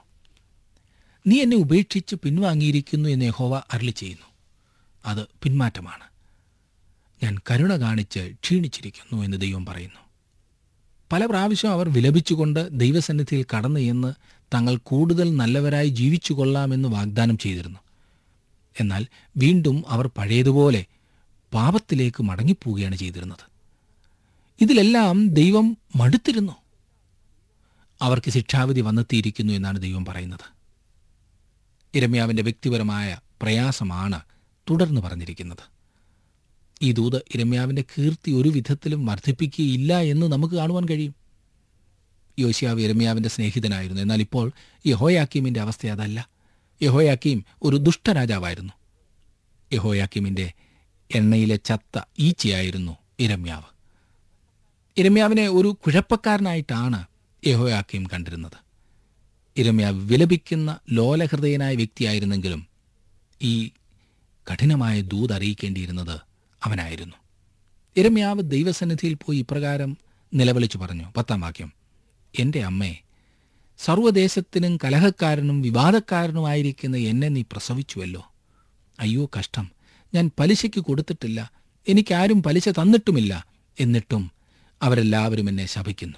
നീ എന്നെ ഉപേക്ഷിച്ച് പിൻവാങ്ങിയിരിക്കുന്നു എന്ന് യഹോവ അരുളി ചെയ്യുന്നു. അത് പിന്മാറ്റമാണ്. ഞാൻ കരുണ കാണിച്ച് ക്ഷീണിച്ചിരിക്കുന്നു എന്ന് ദൈവം പറയുന്നു. പല പ്രാവശ്യം അവർ വിലപിച്ചുകൊണ്ട് ദൈവസന്നിധിയിൽ കടന്നു എന്ന് തങ്ങൾ കൂടുതൽ നല്ലവരായി ജീവിച്ചു കൊള്ളാമെന്ന് വാഗ്ദാനം ചെയ്തിരുന്നു. എന്നാൽ വീണ്ടും അവർ പഴയതുപോലെ പാപത്തിലേക്ക് മടങ്ങിപ്പോവുകയാണ് ചെയ്തിരുന്നത്. ഇതിലെല്ലാം ദൈവം മടുത്തിരുന്നു. അവർക്ക് ശിക്ഷാവിധി വന്നെത്തിയിരിക്കുന്നു എന്നാണ് ദൈവം പറയുന്നത്. യിരെമ്യാവിൻ്റെ വ്യക്തിപരമായ പ്രയാസമാണ് തുടർന്ന് പറഞ്ഞിരിക്കുന്നത്. ഈ ദൂത് യിരെമ്യാവിൻ്റെ കീർത്തി ഒരു വിധത്തിലും വർദ്ധിപ്പിക്കുകയില്ല എന്ന് നമുക്ക് കാണുവാൻ കഴിയും. യോശിയാവ് യിരെമ്യാവിൻ്റെ സ്നേഹിതനായിരുന്നു. എന്നാൽ ഇപ്പോൾ യെഹോയാക്കീമിൻ്റെ അവസ്ഥ അതല്ല. യെഹോയാക്കീം ഒരു ദുഷ്ടരാജാവായിരുന്നു. യെഹോയാക്കീമിൻ്റെ എണ്ണയിലെ ചത്ത ഈച്ചയായിരുന്നു യിരെമ്യാവ്. യിരെമ്യാവിനെ ഒരു കുഴപ്പക്കാരനായിട്ടാണ് യെഹോയാക്കീം കണ്ടിരുന്നത്. യിരെമ്യാവ് വിലപിക്കുന്ന ലോലഹൃദയനായ വ്യക്തിയായിരുന്നെങ്കിലും ഈ കഠിനമായ ദൂത് അറിയിക്കേണ്ടിയിരുന്നത് അവനായിരുന്നു. യിരെമ്യാവ് ദൈവസന്നിധിയിൽ പോയി ഇപ്രകാരം നിലവിളിച്ചു പറഞ്ഞു. പത്താം വാക്യം, എൻ്റെ അമ്മേ, സർവ്വദേശത്തിനും കലഹക്കാരനും വിവാദക്കാരനുമായിരിക്കുന്ന എന്നെ നീ പ്രസവിച്ചുവല്ലോ. അയ്യോ കഷ്ടം! ഞാൻ പലിശയ്ക്ക് കൊടുത്തിട്ടില്ല, എനിക്കാരും പലിശ തന്നിട്ടുമില്ല, എന്നിട്ടും അവരെല്ലാവരും എന്നെ ശപിക്കുന്നു.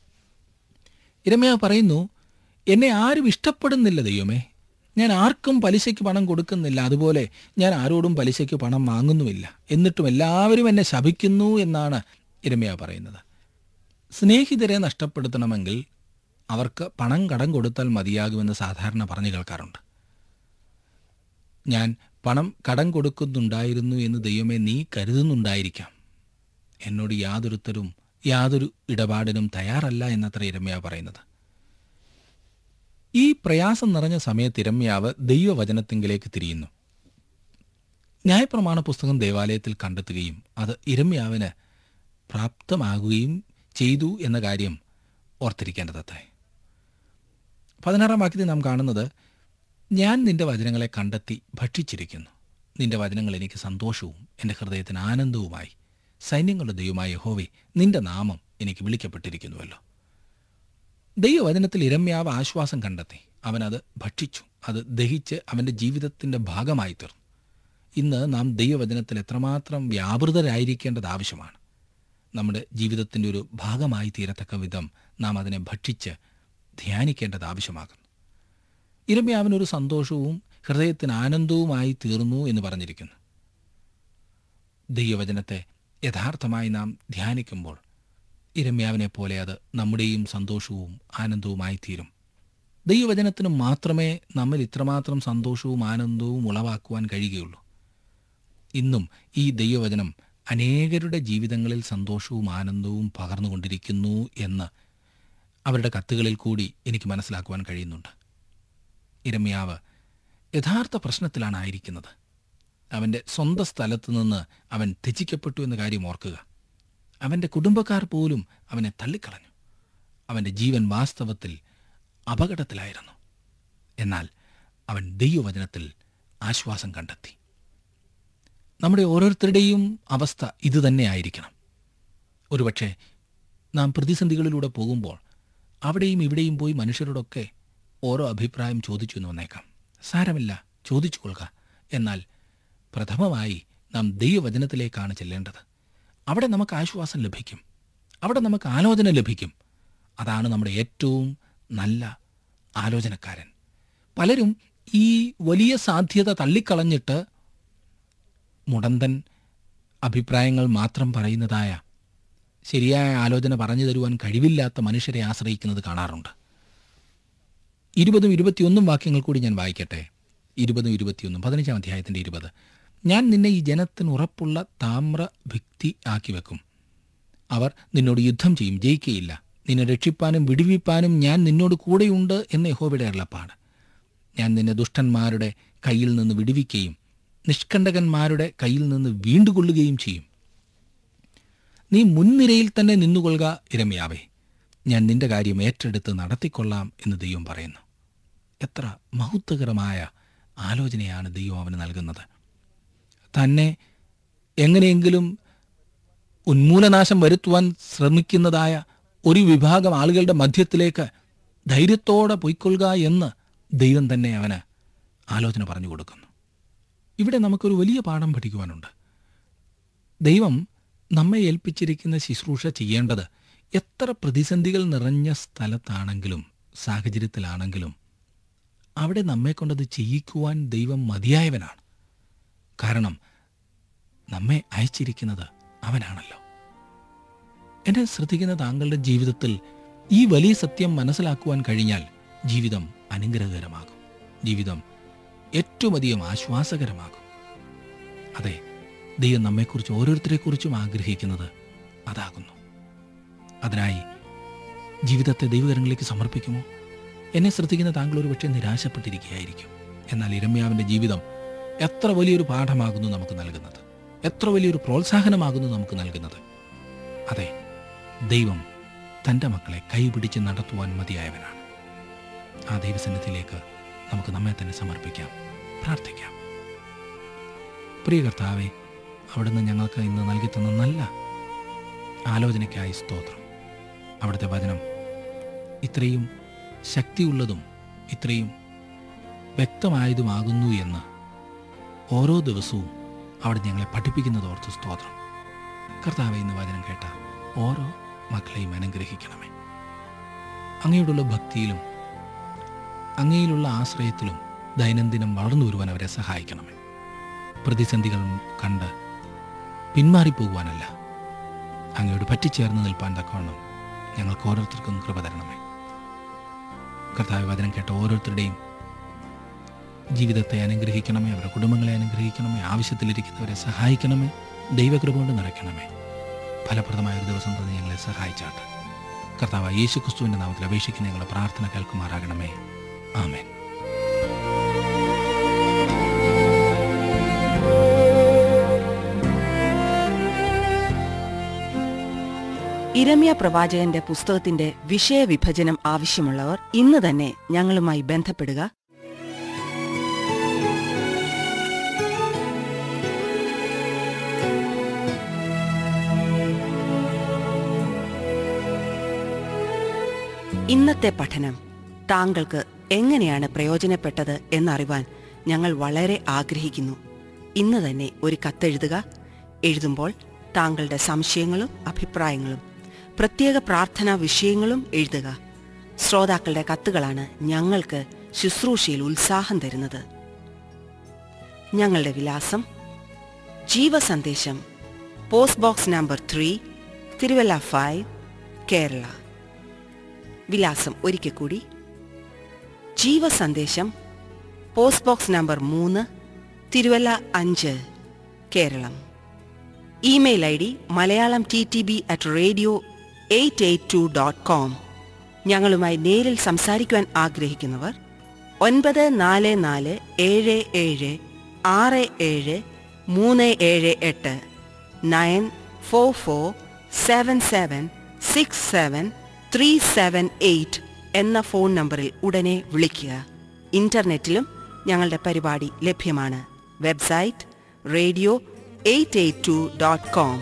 യിരെമ്യാവ് പറയുന്നു, എന്നെ ആരും ഇഷ്ടപ്പെടുന്നില്ല ദൈവമേ. ഞാൻ ആർക്കും പലിശയ്ക്ക് പണം കൊടുക്കുന്നില്ല, അതുപോലെ ഞാൻ ആരോടും പലിശയ്ക്ക് പണം വാങ്ങുന്നുമില്ല, എന്നിട്ടും എല്ലാവരും എന്നെ ശപിക്കുന്നു എന്നാണ് യിരെമ്യാവ് പറയുന്നത്. സ്നേഹിതരെ നഷ്ടപ്പെടുത്തണമെങ്കിൽ അവർക്ക് പണം കടം കൊടുത്താൽ മതിയാകുമെന്ന് സാധാരണ പറഞ്ഞു കേൾക്കാറുണ്ട്. ഞാൻ പണം കടം കൊടുക്കുന്നുണ്ടായിരുന്നു എന്ന് ദൈവമേ നീ കരുതുന്നുണ്ടായിരിക്കാം. എന്നോട് യാതൊരുത്തരും യാതൊരു ഇടപാടിനും തയ്യാറല്ല എന്നത്ര ഇരമ്യാവ് പറയുന്നത്. ഈ പ്രയാസം നിറഞ്ഞ സമയത്ത് ഇരമ്യാവ് ദൈവവചനത്തിങ്കിലേക്ക് തിരിയുന്നു. ന്യായപ്രമാണ പുസ്തകം ദേവാലയത്തിൽ കണ്ടെത്തുകയും അത് ഇരമ്യാവിന് പ്രാപ്തമാകുകയും ചെയ്തു എന്ന കാര്യം ഓർത്തിരിക്കേണ്ടതത്രേ. പതിനാറാം വാക്യത്തിൽ നാം കാണുന്നത്, ഞാൻ നിന്റെ വചനങ്ങളെ കണ്ടെത്തി ഭക്ഷിച്ചിരിക്കുന്നു. നിന്റെ വചനങ്ങൾ എനിക്ക് സന്തോഷവും എൻ്റെ ഹൃദയത്തിന് ആനന്ദവുമായി. സൈന്യങ്ങളുടെ ദൈവമായ യഹോവേ, നിന്റെ നാമം എനിക്ക് വിളിക്കപ്പെട്ടിരിക്കുന്നുവല്ലോ. ദൈവവചനത്തിൽ ഇരമ്യാവ് ആശ്വാസം കണ്ടെത്തി. അവനത് ഭക്ഷിച്ചു. അത് ദഹിച്ച് അവൻ്റെ ജീവിതത്തിൻ്റെ ഭാഗമായി തീർന്നു. ഇന്ന് നാം ദൈവവചനത്തിൽ എത്രമാത്രം വ്യാപൃതരായിരിക്കേണ്ടത് ആവശ്യമാണ്. നമ്മുടെ ജീവിതത്തിൻ്റെ ഒരു ഭാഗമായി തീരത്തക്ക വിധം നാം അതിനെ ഭക്ഷിച്ച് ധ്യാനിക്കേണ്ടത് ആവശ്യമാകുന്നു. ഇരമ്യാവിനൊരു സന്തോഷവും ഹൃദയത്തിന് ആനന്ദവുമായി തീർന്നു എന്ന് പറഞ്ഞിരിക്കുന്നു. ദൈവവചനത്തെ യഥാർത്ഥമായി നാം ധ്യാനിക്കുമ്പോൾ ഇരമ്യാവിനെ പോലെ അത് നമ്മുടെയും സന്തോഷവും ആനന്ദവുമായി തീരും. ദൈവവചനത്തിന് മാത്രമേ നമ്മിൽ ഇത്രമാത്രം സന്തോഷവും ആനന്ദവും ഉളവാക്കുവാൻ കഴിയുകയുള്ളൂ. ഇന്നും ഈ ദൈവവചനം അനേകരുടെ ജീവിതങ്ങളിൽ സന്തോഷവും ആനന്ദവും പകർന്നുകൊണ്ടിരിക്കുന്നു എന്ന് അവരുടെ കത്തുകളിൽ കൂടി എനിക്ക് മനസ്സിലാക്കുവാൻ കഴിയുന്നുണ്ട്. ഇരമ്യാവ് യഥാർത്ഥ പ്രശ്നത്തിലാണ് ആയിരിക്കുന്നത്. അവൻ്റെ സ്വന്തം സ്ഥലത്ത് നിന്ന് അവൻ ത്യജിക്കപ്പെട്ടു എന്ന കാര്യം ഓർക്കുക. അവൻ്റെ കുടുംബക്കാർ പോലും അവനെ തള്ളിക്കളഞ്ഞു. അവൻ്റെ ജീവൻ വാസ്തവത്തിൽ അപകടത്തിലായിരുന്നു. എന്നാൽ അവൻ ദൈവവചനത്തിൽ ആശ്വാസം കണ്ടെത്തി. നമ്മുടെ ഓരോരുത്തരുടെയും അവസ്ഥ ഇതുതന്നെ ആയിരിക്കണം. ഒരുപക്ഷെ നാം പ്രതിസന്ധികളിലൂടെ പോകുമ്പോൾ അവിടെയും ഇവിടെയും പോയി മനുഷ്യരോടൊക്കെ ഓരോ അഭിപ്രായം ചോദിച്ചു എന്ന് വന്നേക്കാം. സാരമില്ല, ചോദിച്ചു കൊള്ളുക. എന്നാൽ പ്രഥമമായി നാം ദൈവവചനത്തിലേക്കാണ് ചെല്ലേണ്ടത്. അവിടെ നമുക്ക് ആശ്വാസം ലഭിക്കും. അവിടെ നമുക്ക് ആലോചന ലഭിക്കും. അതാണ് നമ്മുടെ ഏറ്റവും നല്ല ആലോചനക്കാരൻ. പലരും ഈ വലിയ സാധ്യത തള്ളിക്കളഞ്ഞിട്ട് മുടന്തൻ അഭിപ്രായങ്ങൾ മാത്രം പറയുന്നതായ ശരിയായ ആലോചന പറഞ്ഞു തരുവാൻ കഴിവില്ലാത്ത മനുഷ്യരെ ആശ്രയിക്കുന്നത് കാണാറുണ്ട്. ഇരുപതും ഇരുപത്തിയൊന്നും വാക്യങ്ങൾ കൂടി ഞാൻ വായിക്കട്ടെ. ഇരുപതും ഇരുപത്തിയൊന്നും പതിനഞ്ചാം അധ്യായത്തിൻ്റെ ഇരുപത്. ഞാൻ നിന്നെ ഈ ജനത്തിന് ഉറപ്പുള്ള താമ്ര ഭിത്തി ആക്കി വെക്കും. അവർ നിന്നോട് യുദ്ധം ചെയ്യും, ജയിക്കുകയില്ല. നിന്നെ രക്ഷിപ്പാനും വിടുവിപ്പാനും ഞാൻ നിന്നോട് കൂടെയുണ്ട് എന്ന് യഹോവയുടെ അരുളപ്പാട്. ഞാൻ നിന്നെ ദുഷ്ടന്മാരുടെ കയ്യിൽ നിന്ന് വിടുവിക്കുകയും നിഷ്കണ്ടകന്മാരുടെ കയ്യിൽ നിന്ന് വീണ്ടുകൊള്ളുകയും ചെയ്യും. നീ മുൻനിരയിൽ തന്നെ നിന്നുകൊള്ളുക ഇരമ്യാവേ. ഞാൻ നിന്റെ കാര്യം ഏറ്റെടുത്ത് നടത്തിക്കൊള്ളാം എന്ന് ദൈവം പറയുന്നു. എത്ര മഹത്വകരമായ ആലോചനയാണ് ദൈവം അവന് നൽകുന്നത്. തന്നെ എങ്ങനെയെങ്കിലും ഉന്മൂലനാശം വരുത്തുവാൻ ശ്രമിക്കുന്നതായ ഒരു വിഭാഗം ആളുകളുടെ മധ്യത്തിലേക്ക് ധൈര്യത്തോടെ പൊയ്ക്കൊള്ളുക എന്ന് ദൈവം തന്നെ അവന് ആലോചന പറഞ്ഞു കൊടുക്കുന്നു. ഇവിടെ നമുക്കൊരു വലിയ പാഠം പഠിക്കുവാനുണ്ട്. ദൈവം നമ്മെ ഏൽപ്പിച്ചിരിക്കുന്ന ശുശ്രൂഷ ചെയ്യേണ്ടത് എത്ര പ്രതിസന്ധികൾ നിറഞ്ഞ സ്ഥലത്താണെങ്കിലും സാഹചര്യത്തിലാണെങ്കിലും അവിടെ നമ്മെക്കൊണ്ടത് ചെയ്യിക്കുവാൻ ദൈവം മതിയായവനാണ്. കാരണം നമ്മെ അയച്ചിരിക്കുന്നത് അവനാണല്ലോ. എന്നെ ശ്രദ്ധിക്കുന്ന താങ്കളുടെ ജീവിതത്തിൽ ഈ വലിയ സത്യം മനസ്സിലാക്കുവാൻ കഴിഞ്ഞാൽ ജീവിതം അനുഗ്രഹകരമാകും. ജീവിതം ഏറ്റവും അധികം ആശ്വാസകരമാകും. അതെ, ദൈവം നമ്മെക്കുറിച്ച് ഓരോരുത്തരെക്കുറിച്ചും ആഗ്രഹിക്കുന്നത് അതാകുന്നു. അതിനായി ജീവിതത്തെ ദൈവകരങ്ങളിലേക്ക് സമർപ്പിക്കുമോ? എന്നെ ശ്രദ്ധിക്കുന്ന താങ്കൾ ഒരു പക്ഷേ നിരാശപ്പെട്ടിരിക്കുകയായിരിക്കും. എന്നാൽ ഇരമ്യാവിൻ്റെ ജീവിതം എത്ര വലിയൊരു പാഠമാകുന്നു നമുക്ക് നൽകുന്നത്, എത്ര വലിയൊരു പ്രോത്സാഹനമാകുന്നു നമുക്ക് നൽകുന്നത്. അതെ, ദൈവം തൻ്റെ മക്കളെ കൈപിടിച്ച് നടത്തുവാൻ മതിയായവനാണ്. ആ ദൈവസന്നിധിയിലേക്ക് നമുക്ക് നമ്മെ തന്നെ സമർപ്പിക്കാം, പ്രാർത്ഥിക്കാം. പ്രിയ കർത്താവേ, അവിടുന്ന് ഞങ്ങൾക്ക് ഇന്ന് നൽകി തന്ന നല്ല ആലോചനയ്ക്കായി സ്തോത്രം. അവിടുത്തെ വചനം ഇത്രയും ശക്തിയുള്ളതും ഇത്രയും വ്യക്തമായതുമാകുന്നു എന്ന് ഓരോ ദിവസവും അവിടെ ഞങ്ങളെ പഠിപ്പിക്കുന്നതോർത്ത് സ്തോത്രം. കർത്താവേ, ഇന്ന് വചനം കേട്ട ഓരോ മക്കളെയും അനുഗ്രഹിക്കണമേ. അങ്ങയോടുള്ള ഭക്തിയിലും അങ്ങയിലുള്ള ആശ്രയത്തിലും ദൈനംദിനം വളർന്നു വരുവാൻ അവരെ സഹായിക്കണമേ. പ്രതിസന്ധികൾ കണ്ട് പിന്മാറിപ്പോകുവാനല്ല, അങ്ങയോട് പറ്റിച്ചേർന്ന് നിൽപ്പാൻ തക്കവണ്ണം ഞങ്ങൾക്ക് ഓരോരുത്തർക്കും കൃപ തരണമേ. കർത്താവ്, വചനം കേട്ട ഓരോരുത്തരുടെയും ജീവിതത്തെ അനുഗ്രഹിക്കണമേ, അവരുടെ കുടുംബങ്ങളെ അനുഗ്രഹിക്കണമേ, ആവശ്യത്തിലിരിക്കുന്നവരെ സഹായിക്കണമേ, ദൈവകൃപ കൊണ്ട് നിറയ്ക്കണമേ. ഫലപ്രദമായ ഒരു ദിവസം തന്നെ ഞങ്ങളെ സഹായിച്ചാട്ട്. കർത്താവായ യേശു ക്രിസ്തുവിൻ്റെ നാമത്തിൽ അപേക്ഷിക്കുന്ന ഞങ്ങളുടെ പ്രാർത്ഥന കേൾക്കുമാറാകണമേ. ആമേൻ. ഇരമ്യ പ്രവാചകന്റെ പുസ്തകത്തിന്റെ വിഷയവിഭജനം ആവശ്യമുള്ളവർ ഇന്ന് തന്നെ ഞങ്ങളുമായി ബന്ധപ്പെടുക. ഇന്നത്തെ പഠനം താങ്കൾക്ക് എങ്ങനെയാണ് പ്രയോജനപ്പെട്ടത് എന്നറിവാൻ ഞങ്ങൾ വളരെ ആഗ്രഹിക്കുന്നു. ഇന്ന് തന്നെ ഒരു കത്തെഴുതുക. എഴുതുമ്പോൾ താങ്കളുടെ സംശയങ്ങളും അഭിപ്രായങ്ങളും പ്രത്യേക പ്രാർത്ഥനാ വിഷയങ്ങളും എഴുതുക. ശ്രോതാക്കളുടെ കത്തുകളാണ് ഞങ്ങൾക്ക് ശുശ്രൂഷയിൽ ഉത്സാഹം തരുന്നത്. ഞങ്ങളുടെ വിലാസം: ജീവസന്ദേശം, post box number three, Thiruvalla five, Kerala. വിലാസം ഒരിക്കൽ കൂടി: ജീവസന്ദേശം, പോസ്റ്റ് ബോക്സ് നമ്പർ മൂന്ന്, തിരുവല്ല അഞ്ച്, Keralam. Email I D Malayalam T T B at radio eight eight two dot com. ഞങ്ങളുമായി നേരിൽ സംസാരിക്കുവാൻ ആഗ്രഹിക്കുന്നവർ ഒൻപത് നാല് നാല് ഏഴ് ഏഴ് ആറ് ഏഴ് മൂന്ന് ഏഴ് എട്ട് nine four four seven seven six seven three seven eight എന്ന ഫോൺ നമ്പറിൽ ഉടനെ വിളിക്കുക. ഇന്റർനെറ്റിലും ഞങ്ങളുടെ പരിപാടി ലഭ്യമാണ്. Website radio eight eight two dot com.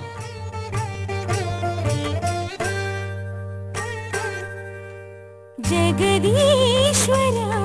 ജഗദീശ്വര